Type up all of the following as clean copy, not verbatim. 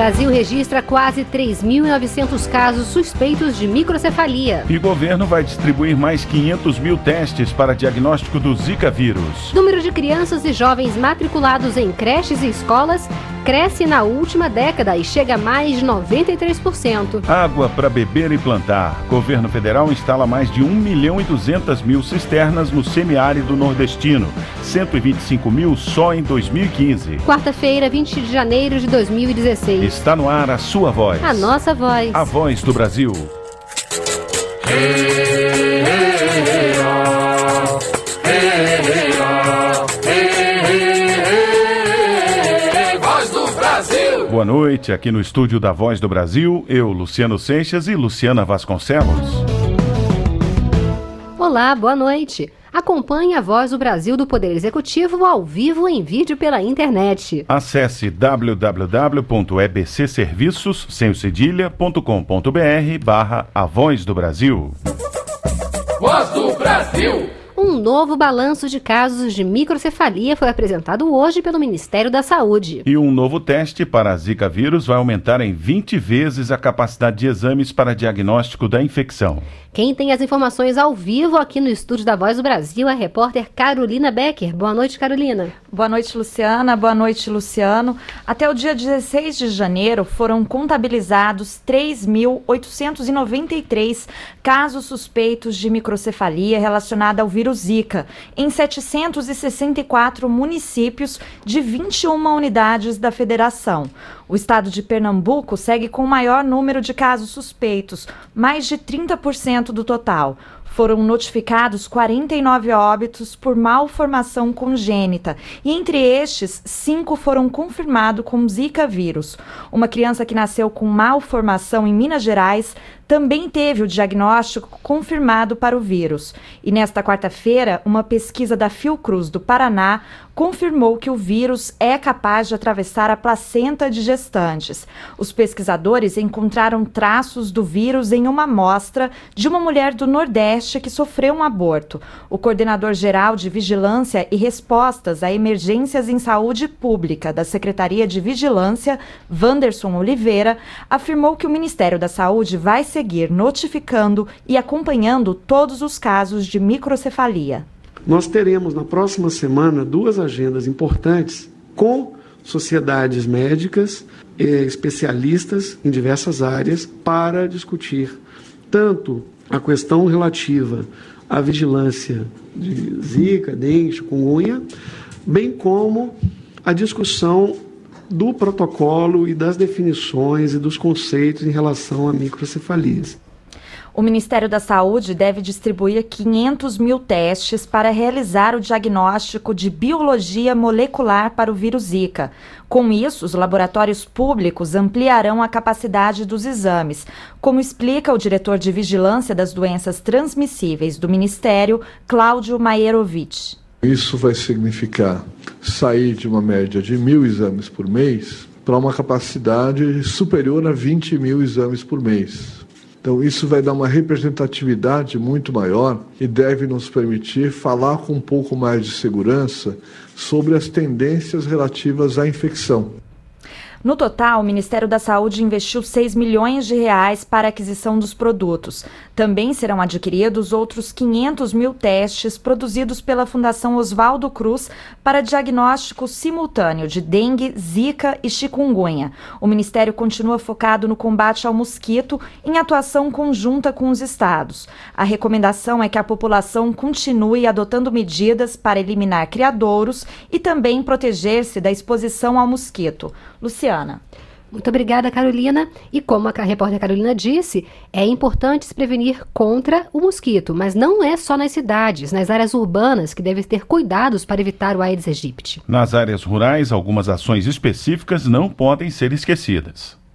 Brasil registra quase 3.900 casos suspeitos de microcefalia. E o governo vai distribuir mais 500 mil testes para diagnóstico do Zika vírus. Número de crianças e jovens matriculados em creches e escolas cresce na última década e chega a mais de 93%. Água para beber e plantar. Governo federal instala mais de 1.200.000 cisternas no semiárido nordestino. 125 mil só em 2015. Quarta-feira, 20 de janeiro de 2016. Está no ar a sua voz. A nossa voz. A voz do Brasil. Boa noite, aqui no estúdio da Voz do Brasil, eu, Luciano Seixas e Luciana Vasconcelos. Olá, boa noite. Acompanhe a Voz do Brasil do Poder Executivo ao vivo em vídeo pela internet. Acesse www.ebcserviços.com.br/A Voz do Brasil. Voz do Brasil! Um novo balanço de casos de microcefalia foi apresentado hoje pelo Ministério da Saúde. E um novo teste para a Zika vírus vai aumentar em 20 vezes a capacidade de exames para diagnóstico da infecção. Quem tem as informações ao vivo aqui no estúdio da Voz do Brasil é a repórter Carolina Becker. Boa noite, Carolina. Boa noite, Luciana. Boa noite, Luciano. Até o dia 16 de janeiro foram contabilizados 3.893 casos suspeitos de microcefalia relacionada ao vírus Zika, em 764 municípios de 21 unidades da federação. O estado de Pernambuco segue com o maior número de casos suspeitos, mais de 30% do total. Foram notificados 49 óbitos por malformação congênita e, entre estes, 5 foram confirmados com Zika vírus. Uma criança que nasceu com malformação em Minas Gerais também teve o diagnóstico confirmado para o vírus. E nesta quarta-feira, uma pesquisa da Fiocruz do Paraná confirmou que o vírus é capaz de atravessar a placenta de gestantes. Os pesquisadores encontraram traços do vírus em uma amostra de uma mulher do Nordeste que sofreu um aborto. O coordenador geral de Vigilância e Respostas a Emergências em Saúde Pública da Secretaria de Vigilância, Wanderson Oliveira, afirmou que o Ministério da Saúde vai seguir notificando e acompanhando todos os casos de microcefalia. Nós teremos na próxima semana 2 agendas importantes com sociedades médicas e especialistas em diversas áreas para discutir tanto a questão relativa à vigilância de Zika, dengue, chikungunya, bem como a discussão do protocolo e das definições e dos conceitos em relação a microcefalias. O Ministério da Saúde deve distribuir 500 mil testes para realizar o diagnóstico de biologia molecular para o vírus Zika. Com isso, os laboratórios públicos ampliarão a capacidade dos exames, como explica o diretor de Vigilância das Doenças Transmissíveis do Ministério, Cláudio Maierovitch. Isso vai significar sair de uma média de 1.000 exames por mês para uma capacidade superior a 20 mil exames por mês. Então, isso vai dar uma representatividade muito maior e deve nos permitir falar com um pouco mais de segurança sobre as tendências relativas à infecção. No total, o Ministério da Saúde investiu R$6 milhões para a aquisição dos produtos. Também serão adquiridos outros 500 mil testes produzidos pela Fundação Oswaldo Cruz para diagnóstico simultâneo de dengue, zika e chikungunya. O Ministério continua focado no combate ao mosquito em atuação conjunta com os estados. A recomendação é que a população continue adotando medidas para eliminar criadouros e também proteger-se da exposição ao mosquito. Luciana. Muito obrigada, Carolina. E como a repórter Carolina disse, é importante se prevenir contra o mosquito, mas não é só nas cidades, nas áreas urbanas que devem ter cuidados para evitar o Aedes aegypti. Nas áreas rurais, algumas ações específicas não podem ser esquecidas.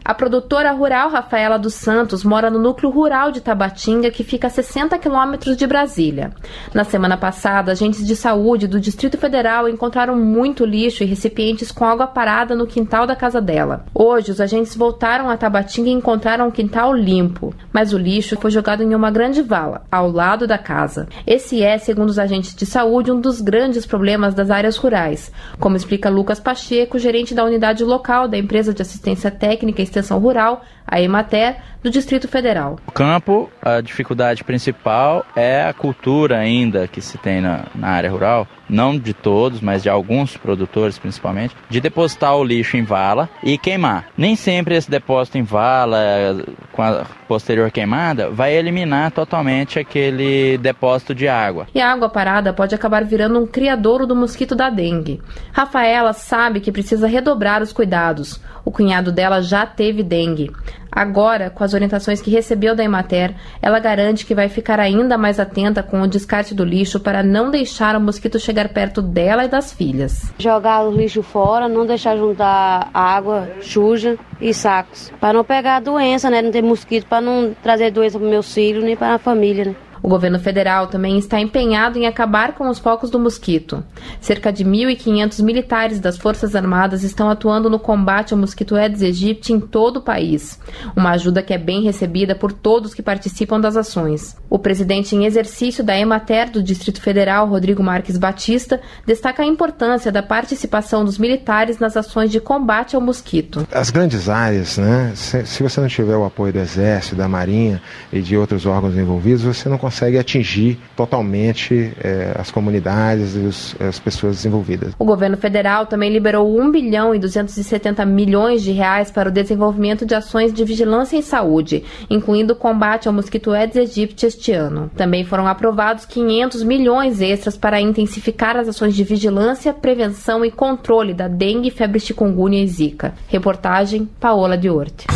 A produtora rural Rafaela dos Santos mora no núcleo rural de Tabatinga, que fica a 60 quilômetros de Brasília. Na semana passada, agentes de saúde do Distrito Federal encontraram muito lixo e recipientes com água parada no quintal da casa dela. Hoje, os agentes voltaram a Tabatinga e encontraram um quintal limpo, mas o lixo foi jogado em uma grande vala, ao lado da casa. Esse é, segundo os agentes de saúde, um dos grandes problemas das áreas rurais, como explica Lucas Pacheco, gerente da unidade local da Empresa de Assistência Técnica e Extensão Rural, a Emater, do Distrito Federal. No campo, a dificuldade principal é a cultura ainda que se tem na área rural, não de todos, mas de alguns produtores principalmente, de depositar o lixo em vala e queimar. Nem sempre esse depósito em vala, com a posterior queimada, vai eliminar totalmente aquele depósito de água. E a água parada pode acabar virando um criadouro do mosquito da dengue. Rafaela sabe que precisa redobrar os cuidados. O cunhado dela já teve dengue. Agora, com as orientações que recebeu da Emater, ela garante que vai ficar ainda mais atenta com o descarte do lixo para não deixar o mosquito chegar perto dela e das filhas. Jogar o lixo fora, não deixar juntar água suja e sacos, para não pegar doença, né? Não ter mosquito, para não trazer doença para meus filhos nem para a família, né? O governo federal também está empenhado em acabar com os focos do mosquito. Cerca de 1.500 militares das Forças Armadas estão atuando no combate ao mosquito Aedes aegypti em todo o país. Uma ajuda que é bem recebida por todos que participam das ações. O presidente em exercício da Emater do Distrito Federal, Rodrigo Marques Batista, destaca a importância da participação dos militares nas ações de combate ao mosquito. As grandes áreas, né? Se você não tiver o apoio do Exército, da Marinha e de outros órgãos envolvidos, você não consegue atingir totalmente as comunidades e as pessoas envolvidas. O governo federal também liberou 1 bilhão e 270 milhões de reais para o desenvolvimento de ações de vigilância em saúde, incluindo o combate ao mosquito Aedes aegypti este ano. Também foram aprovados 500 milhões extras para intensificar as ações de vigilância, prevenção e controle da dengue, febre chikungunya e zika. Reportagem Paola de Orte.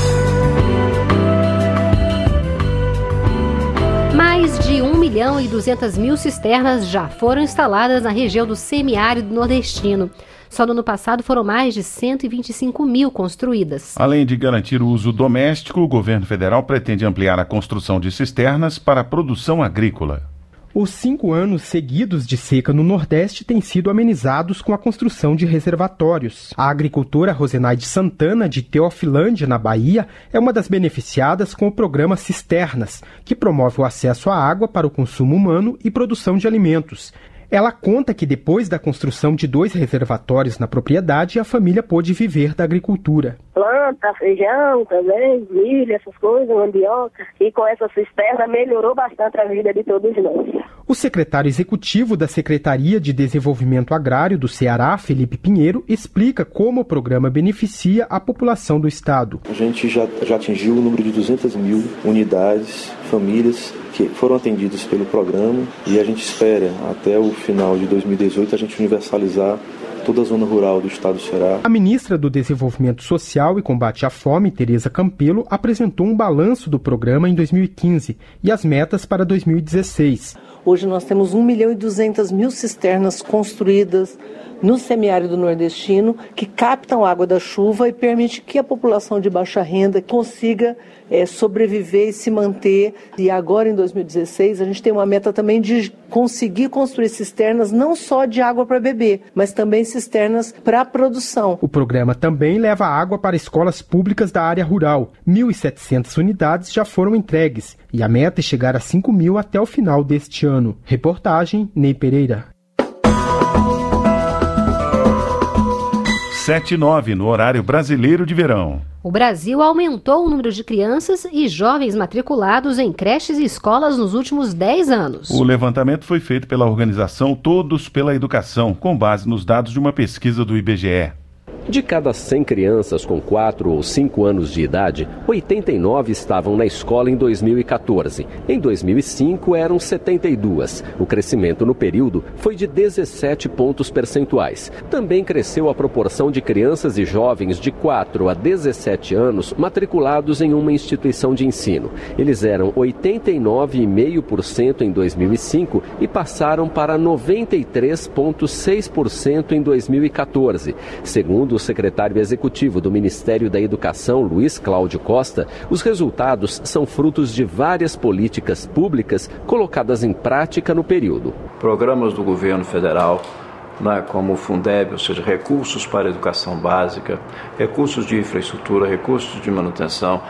Mais de 1 milhão e 200 mil cisternas já foram instaladas na região do semiárido nordestino. Só no ano passado foram mais de 125 mil construídas. Além de garantir o uso doméstico, o governo federal pretende ampliar a construção de cisternas para a produção agrícola. Os 5 anos seguidos de seca no Nordeste têm sido amenizados com a construção de reservatórios. A agricultora Rosenaide Santana, de Teofilândia, na Bahia, é uma das beneficiadas com o programa Cisternas, que promove o acesso à água para o consumo humano e produção de alimentos. Ela conta que depois da construção de 2 reservatórios na propriedade, a família pôde viver da agricultura. Planta, feijão também, milho, essas coisas, mandioca. E com essa cisterna melhorou bastante a vida de todos nós. O secretário executivo da Secretaria de Desenvolvimento Agrário do Ceará, Felipe Pinheiro, explica como o programa beneficia a população do estado. A gente já atingiu o número de 200 mil unidades, famílias que foram atendidas pelo programa e a gente espera até o final de 2018 a gente universalizar toda a zona rural do estado do Ceará. A ministra do Desenvolvimento Social e Combate à Fome, Tereza Campelo, apresentou um balanço do programa em 2015 e as metas para 2016. Hoje nós temos 1 milhão e 200 mil cisternas construídas no semiárido nordestino que captam água da chuva e permite que a população de baixa renda consiga sobreviver e se manter. E agora, em 2016, a gente tem uma meta também de conseguir construir cisternas não só de água para beber, mas também cisternas para a produção. O programa também leva água para escolas públicas da área rural. 1.700 unidades já foram entregues e a meta é chegar a 5 mil até o final deste ano. Reportagem Ney Pereira. 7h09 no horário brasileiro de verão. O Brasil aumentou o número de crianças e jovens matriculados em creches e escolas nos últimos 10 anos. O levantamento foi feito pela organização Todos pela Educação, com base nos dados de uma pesquisa do IBGE. De cada 100 crianças com 4 ou 5 anos de idade, 89 estavam na escola em 2014. Em 2005, eram 72. O crescimento no período foi de 17 pontos percentuais. Também cresceu a proporção de crianças e jovens de 4 a 17 anos matriculados em uma instituição de ensino. Eles eram 89,5% em 2005 e passaram para 93,6% em 2014. Segundo o secretário executivo do Ministério da Educação, Luiz Cláudio Costa, os resultados são frutos de várias políticas públicas colocadas em prática no período. Programas do governo federal, como o Fundeb, ou seja, recursos para a educação básica, recursos de infraestrutura, recursos de manutenção,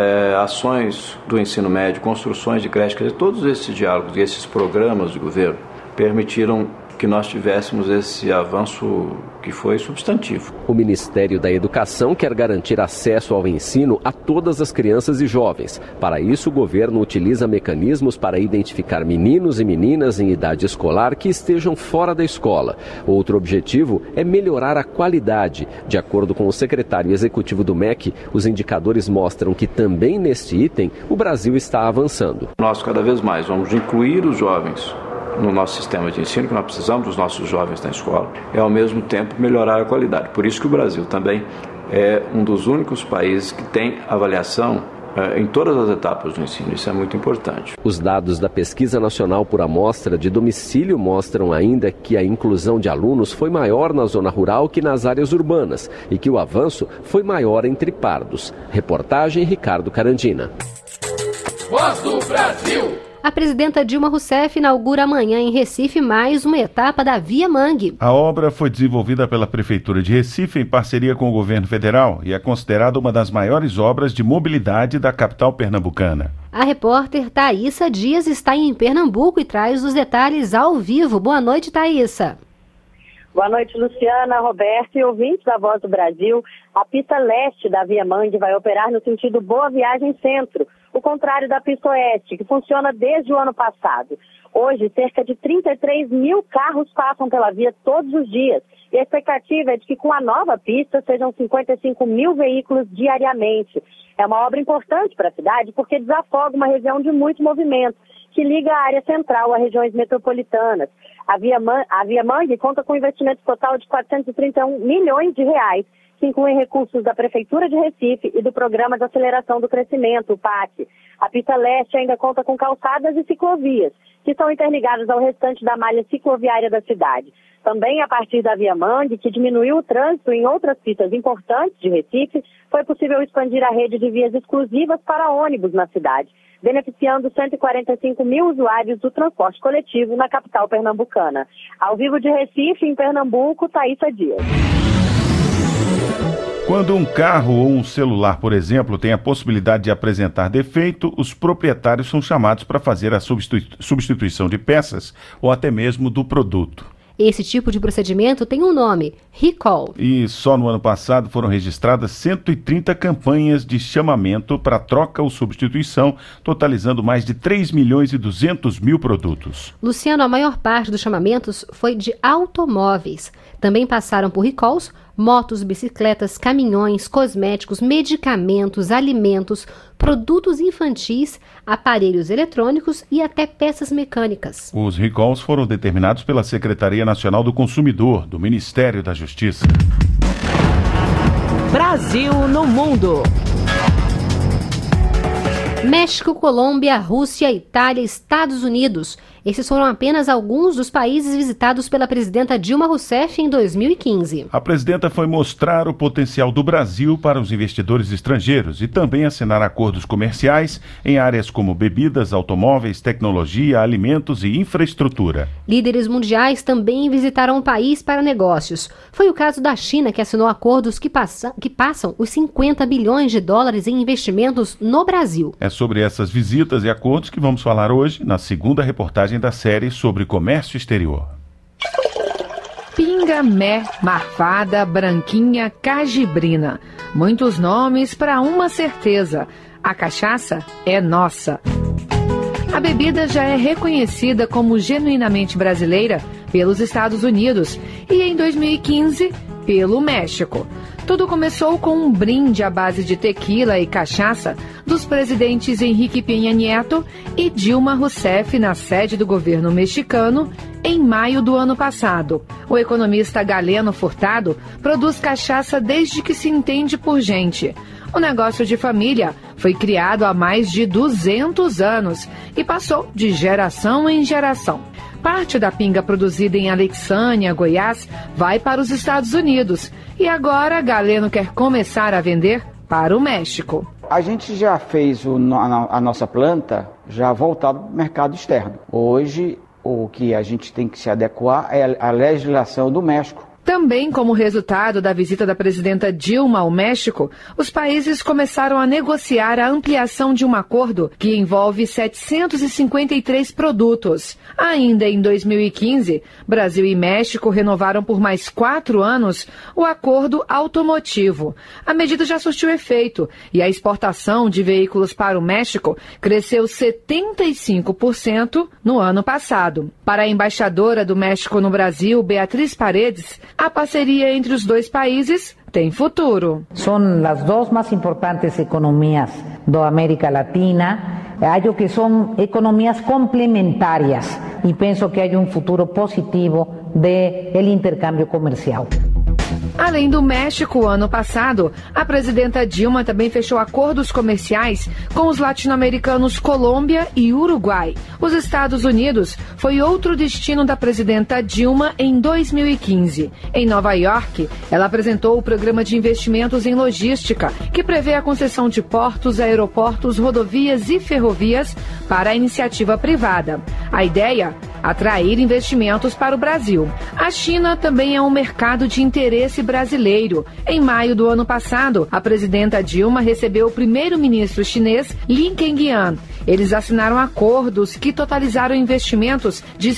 ações do ensino médio, construções de creches, todos esses diálogos e esses programas de governo permitiram que nós tivéssemos esse avanço que foi substantivo. O Ministério da Educação quer garantir acesso ao ensino a todas as crianças e jovens. Para isso, o governo utiliza mecanismos para identificar meninos e meninas em idade escolar que estejam fora da escola. Outro objetivo é melhorar a qualidade. De acordo com o secretário executivo do MEC, os indicadores mostram que também neste item o Brasil está avançando. Nós cada vez mais vamos incluir os jovens no nosso sistema de ensino, que nós precisamos dos nossos jovens na escola, e ao mesmo tempo melhorar a qualidade. Por isso que o Brasil também é um dos únicos países que tem avaliação em todas as etapas do ensino. Isso é muito importante. Os dados da Pesquisa Nacional por Amostra de Domicílio mostram ainda que a inclusão de alunos foi maior na zona rural que nas áreas urbanas e que o avanço foi maior entre pardos. Reportagem Ricardo Carandina. Voz do Brasil. A presidenta Dilma Rousseff inaugura amanhã em Recife mais uma etapa da Via Mangue. A obra foi desenvolvida pela Prefeitura de Recife em parceria com o governo federal e é considerada uma das maiores obras de mobilidade da capital pernambucana. A repórter Thaísa Dias está em Pernambuco e traz os detalhes ao vivo. Boa noite, Thaísa. Boa noite, Luciana, Roberto e ouvintes da Voz do Brasil. A pista leste da Via Mangue vai operar no sentido Boa Viagem Centro, o contrário da pista oeste, que funciona desde o ano passado. Hoje, cerca de 33 mil carros passam pela via todos os dias. E a expectativa é de que com a nova pista sejam 55 mil veículos diariamente. É uma obra importante para a cidade porque desafoga uma região de muito movimento, que liga a área central a regiões metropolitanas. A Via Mangue conta com um investimento total de 431 milhões de reais, que incluem recursos da Prefeitura de Recife e do Programa de Aceleração do Crescimento, o PAC. A pista leste ainda conta com calçadas e ciclovias, que estão interligadas ao restante da malha cicloviária da cidade. Também, a partir da Via Mangue, que diminuiu o trânsito em outras pistas importantes de Recife, foi possível expandir a rede de vias exclusivas para ônibus na cidade, beneficiando 145 mil usuários do transporte coletivo na capital pernambucana. Ao vivo de Recife, em Pernambuco, Thaísa Dias. Quando um carro ou um celular, por exemplo, tem a possibilidade de apresentar defeito, os proprietários são chamados para fazer a substituição de peças ou até mesmo do produto. Esse tipo de procedimento tem um nome, recall. E só no ano passado foram registradas 130 campanhas de chamamento para troca ou substituição, totalizando mais de 3 milhões e 200 mil produtos. Luciano, a maior parte dos chamamentos foi de automóveis. Também passaram por recalls motos, bicicletas, caminhões, cosméticos, medicamentos, alimentos, produtos infantis, aparelhos eletrônicos e até peças mecânicas. Os recalls foram determinados pela Secretaria Nacional do Consumidor, do Ministério da Justiça. Brasil no mundo. México, Colômbia, Rússia, Itália, Estados Unidos. Esses foram apenas alguns dos países visitados pela presidenta Dilma Rousseff em 2015. A presidenta foi mostrar o potencial do Brasil para os investidores estrangeiros e também assinar acordos comerciais em áreas como bebidas, automóveis, tecnologia, alimentos e infraestrutura. Líderes mundiais também visitaram o país para negócios. Foi o caso da China, que assinou acordos que passam os 50 bilhões de dólares em investimentos no Brasil. É sobre essas visitas e acordos que vamos falar hoje na segunda reportagem da série sobre comércio exterior. Pinga, Mé, Marfada, Branquinha, Cajibrina. Muitos nomes para uma certeza: a cachaça é nossa. A bebida já é reconhecida como genuinamente brasileira pelos Estados Unidos e, em 2015, pelo México. Tudo começou com um brinde à base de tequila e cachaça dos presidentes Enrique Peña Nieto e Dilma Rousseff na sede do governo mexicano em maio do ano passado. O economista Galeno Furtado produz cachaça desde que se entende por gente. O negócio de família foi criado há mais de 200 anos e passou de geração em geração. Parte da pinga produzida em Alexânia, Goiás, vai para os Estados Unidos E agora Galeno quer começar a vender para o México. A gente já fez a nossa planta já voltada para o mercado externo. Hoje, o que a gente tem que se adequar é a legislação do México. Também como resultado da visita da presidenta Dilma ao México, os países começaram a negociar a ampliação de um acordo que envolve 753 produtos. Ainda em 2015, Brasil e México renovaram por mais 4 anos o acordo automotivo. A medida já surtiu efeito e a exportação de veículos para o México cresceu 75% no ano passado. Para a embaixadora do México no Brasil, Beatriz Paredes, a parceria entre os dois países tem futuro. São as duas mais importantes economias da América Latina. Acho que são economias complementares e penso que há futuro positivo do intercâmbio comercial. Além do México, ano passado, a presidenta Dilma também fechou acordos comerciais com os latino-americanos Colômbia e Uruguai. Os Estados Unidos foi outro destino da presidenta Dilma em 2015. Em Nova York, ela apresentou o Programa de Investimentos em Logística, que prevê a concessão de portos, aeroportos, rodovias e ferrovias para a iniciativa privada. A ideia? Atrair investimentos para o Brasil. A China também é um mercado de interesse brasileiro. Em maio do ano passado, a presidenta Dilma recebeu o primeiro-ministro chinês Li Keqiang. Eles assinaram acordos que totalizaram investimentos de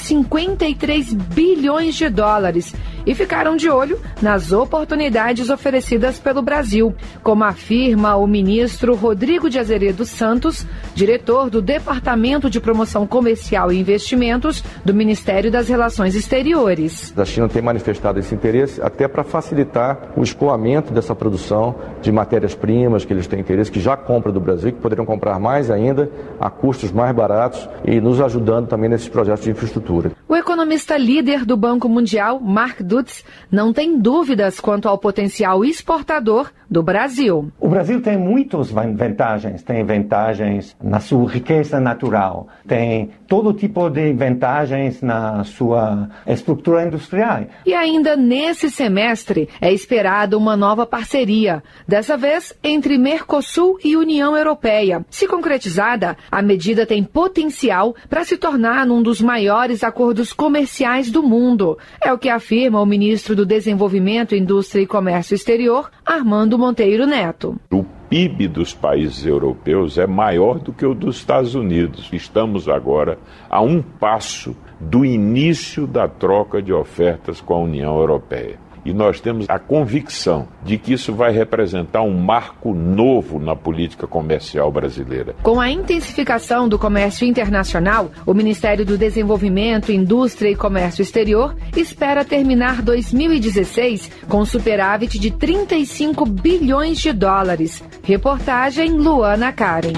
53 bilhões de dólares e ficaram de olho nas oportunidades oferecidas pelo Brasil, como afirma o ministro Rodrigo de Azeredo Santos, diretor do Departamento de Promoção Comercial e Investimentos do Ministério das Relações Exteriores. A China tem manifestado esse interesse até para facilitar o escoamento dessa produção de matérias-primas que eles têm interesse, que já compram do Brasil, que poderiam comprar mais ainda a custos mais baratos e nos ajudando também nesses projetos de infraestrutura. O economista líder do Banco Mundial, Mark Dutz, não tem dúvidas quanto ao potencial exportador do Brasil. O Brasil tem muitas vantagens. Tem vantagens na sua riqueza natural, tem todo tipo de vantagens na sua estrutura industrial. E ainda nesse semestre é esperada uma nova parceria, dessa vez entre Mercosul e União Europeia. Se concretizada, a medida tem potencial para se tornar um dos maiores acordos comerciais do mundo. É o que afirma o ministro do Desenvolvimento, Indústria e Comércio Exterior, Armando Monteiro Neto. O PIB dos países europeus é maior do que o dos Estados Unidos. Estamos agora a um passo do início da troca de ofertas com a União Europeia. E nós temos a convicção de que isso vai representar um marco novo na política comercial brasileira. Com a intensificação do comércio internacional, o Ministério do Desenvolvimento, Indústria e Comércio Exterior espera terminar 2016 com superávit de 35 bilhões de dólares. Reportagem Luana Karen.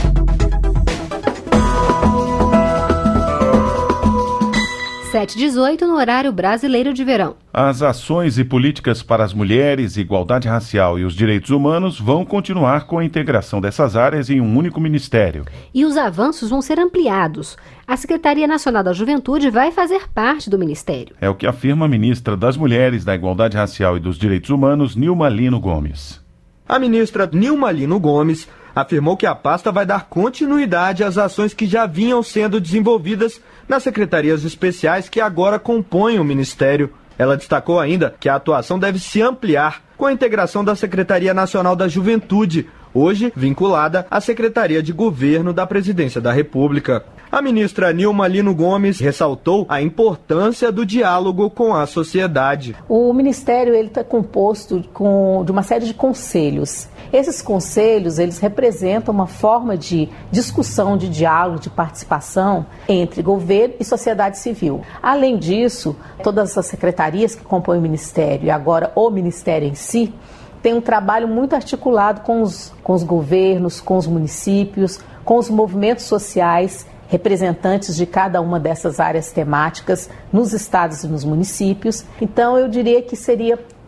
7h18 no horário brasileiro de verão. As ações e políticas para as mulheres, igualdade racial e os direitos humanos vão continuar com a integração dessas áreas em um único ministério. E os avanços vão ser ampliados. A Secretaria Nacional da Juventude vai fazer parte do ministério. É o que afirma a ministra das Mulheres, da Igualdade Racial e dos Direitos Humanos, Nilma Lino Gomes. A ministra Nilma Lino Gomes afirmou que a pasta vai dar continuidade às ações que já vinham sendo desenvolvidas nas secretarias especiais que agora compõem o Ministério. Ela destacou ainda que a atuação deve se ampliar com a integração da Secretaria Nacional da Juventude, hoje vinculada à Secretaria de Governo da Presidência da República. A ministra Nilma Lino Gomes ressaltou a importância do diálogo com a sociedade. O Ministério está composto de uma série de conselhos. Esses conselhos, eles representam uma forma de discussão, de diálogo, de participação entre governo e sociedade civil. Além disso, todas as secretarias que compõem o Ministério e agora o Ministério em si, tem um trabalho muito articulado com os governos, com os municípios, com os movimentos sociais, representantes de cada uma dessas áreas temáticas nos estados e nos municípios. Então, eu diria que seria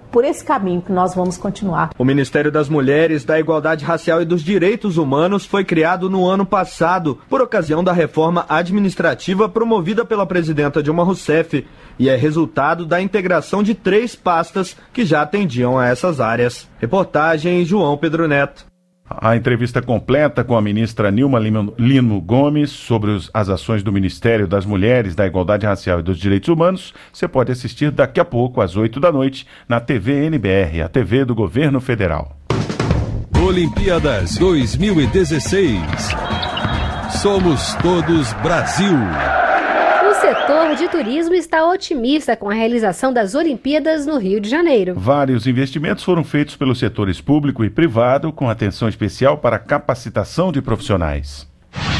por esse caminho que nós vamos continuar. O Ministério das Mulheres, da Igualdade Racial e dos Direitos Humanos foi criado no ano passado, por ocasião da reforma administrativa promovida pela presidenta Dilma Rousseff, e é resultado da integração de 3 pastas que já atendiam a essas áreas. Reportagem João Pedro Neto. A entrevista completa com a ministra Nilma Lino Gomes sobre as ações do Ministério das Mulheres, da Igualdade Racial e dos Direitos Humanos, você pode assistir daqui a pouco, às 8h, na TV NBR, a TV do Governo Federal. Olimpíadas 2016. Somos todos Brasil. O setor de turismo está otimista com a realização das Olimpíadas no Rio de Janeiro. Vários investimentos foram feitos pelos setores público e privado, com atenção especial para a capacitação de profissionais.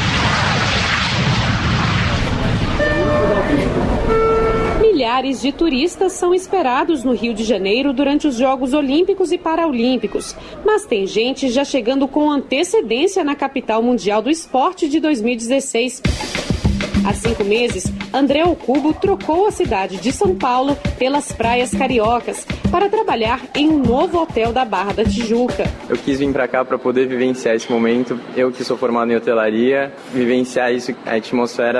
Milhares de turistas são esperados no Rio de Janeiro durante os Jogos Olímpicos e Paralímpicos, mas tem gente já chegando com antecedência na capital mundial do esporte de 2016. Há 5 meses, André Ocubo trocou a cidade de São Paulo pelas praias cariocas para trabalhar em um novo hotel da Barra da Tijuca. Eu quis vir para cá para poder vivenciar esse momento. Eu que sou formado em hotelaria, vivenciar isso, a atmosfera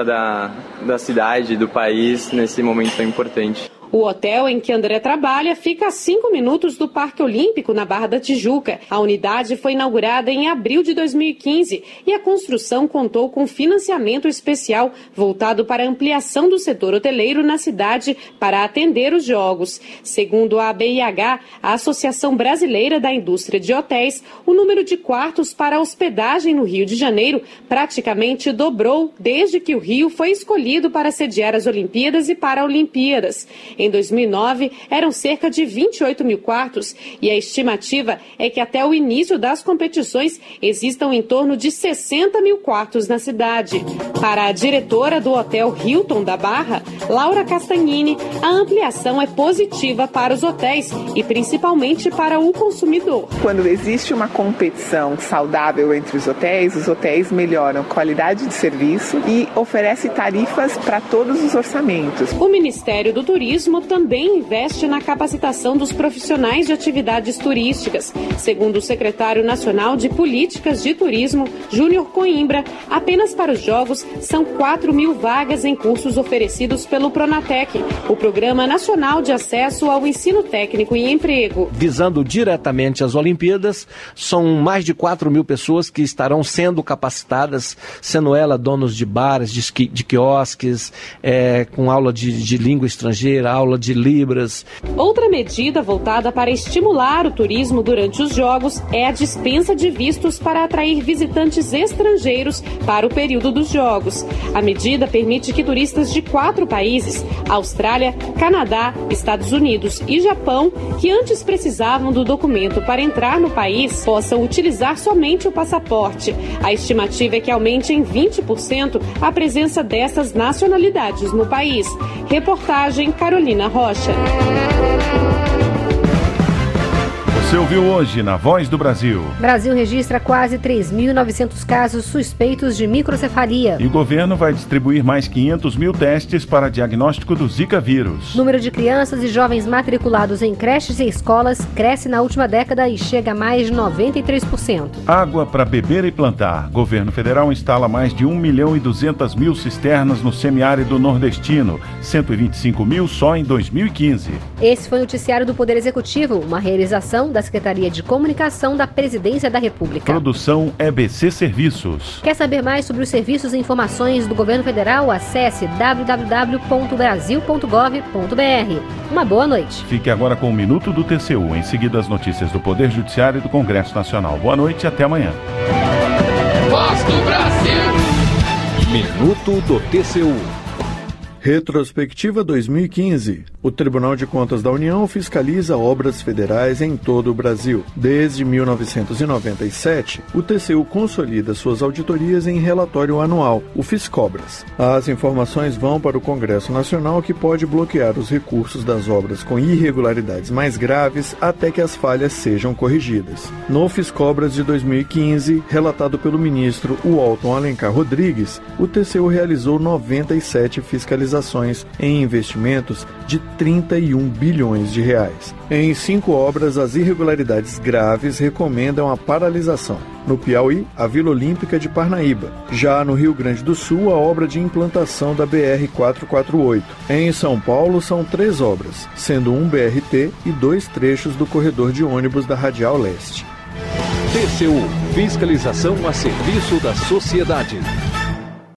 da cidade, do país, nesse momento tão importante. O hotel em que André trabalha fica a 5 minutos do Parque Olímpico, na Barra da Tijuca. A unidade foi inaugurada em abril de 2015 e a construção contou com financiamento especial voltado para a ampliação do setor hoteleiro na cidade para atender os Jogos. Segundo a ABIH, a Associação Brasileira da Indústria de Hotéis, o número de quartos para hospedagem no Rio de Janeiro praticamente dobrou desde que o Rio foi escolhido para sediar as Olimpíadas e Paralimpíadas. Em 2009, eram cerca de 28 mil quartos e a estimativa é que até o início das competições existam em torno de 60 mil quartos na cidade. Para a diretora do Hotel Hilton da Barra, Laura Castagnini, a ampliação é positiva para os hotéis e principalmente para o consumidor. Quando existe uma competição saudável entre os hotéis melhoram qualidade de serviço e oferecem tarifas para todos os orçamentos. O Ministério do Turismo também investe na capacitação dos profissionais de atividades turísticas. Segundo o secretário nacional de Políticas de Turismo, Júnior Coimbra, apenas para os Jogos são 4 mil vagas em cursos oferecidos pelo Pronatec, o Programa Nacional de Acesso ao Ensino Técnico e Emprego. Visando diretamente as Olimpíadas, são mais de 4 mil pessoas que estarão sendo capacitadas, sendo elas donos de bares, de quiosques, com aula de língua estrangeira, aula de Libras. Outra medida voltada para estimular o turismo durante os Jogos é a dispensa de vistos para atrair visitantes estrangeiros para o período dos Jogos. A medida permite que turistas de 4 países, Austrália, Canadá, Estados Unidos e Japão, que antes precisavam do documento para entrar no país, possam utilizar somente o passaporte. A estimativa é que aumente em 20% a presença dessas nacionalidades no país. Reportagem Carolina Rocha. Você ouviu hoje na Voz do Brasil. Brasil registra quase 3.900 casos suspeitos de microcefalia. E o governo vai distribuir mais 500 mil testes para diagnóstico do Zika vírus. Número de crianças e jovens matriculados em creches e escolas cresce na última década e chega a mais de 93%. Água para beber e plantar. Governo federal instala mais de 1.200.000 cisternas no semiárido nordestino. 125 mil só em 2015. Esse foi o noticiário do Poder Executivo, uma realização da Secretaria de Comunicação da Presidência da República. Produção EBC Serviços. Quer saber mais sobre os serviços e informações do Governo Federal? Acesse www.brasil.gov.br. Uma boa noite. Fique agora com o Minuto do TCU. Em seguida, as notícias do Poder Judiciário e do Congresso Nacional. Boa noite e até amanhã. Voz do Brasil. Minuto do TCU. Retrospectiva 2015. O Tribunal de Contas da União fiscaliza obras federais em todo o Brasil. Desde 1997, o TCU consolida suas auditorias em relatório anual, o Fiscobras. As informações vão para o Congresso Nacional, que pode bloquear os recursos das obras com irregularidades mais graves até que as falhas sejam corrigidas. No Fiscobras de 2015, relatado pelo ministro Walton Alencar Rodrigues, o TCU realizou 97 fiscalizações. sinalizações em investimentos de 31 bilhões de reais. Em 5 obras, as irregularidades graves recomendam a paralisação. No Piauí, a Vila Olímpica de Parnaíba. Já no Rio Grande do Sul, a obra de implantação da BR-448. Em São Paulo, são 3 obras, sendo um BRT e 2 trechos do corredor de ônibus da Radial Leste. TCU, fiscalização a serviço da sociedade.